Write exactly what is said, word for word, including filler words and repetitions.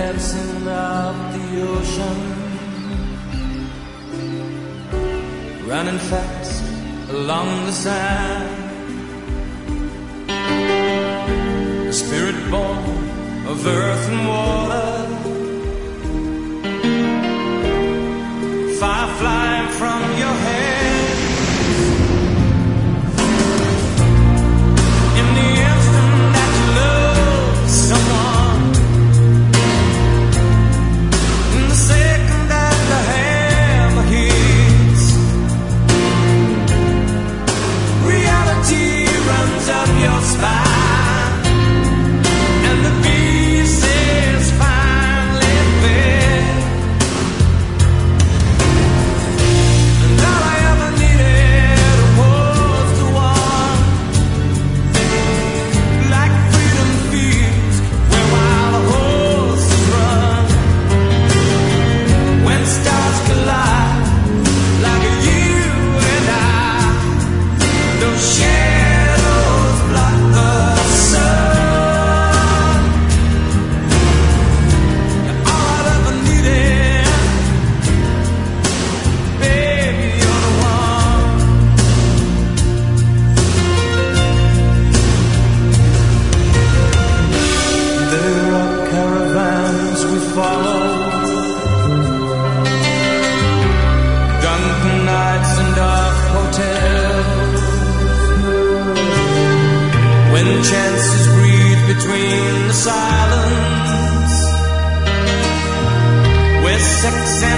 dancing of the ocean, running fast along the sand. A spirit born of earth and water, fire flying from your head. In the instant that you love someone, in the second that the hammer hits, reality runs up your spine, and the beast is finally fed. And all I ever needed was the one, like freedom feels where wild horses run. When stars collide, like you and I, those shadows block the sun. And all I ever needed, baby, you're the one. There are caravans we follow, drunken nights and dark hotels, when chances breathe between the silence, where sex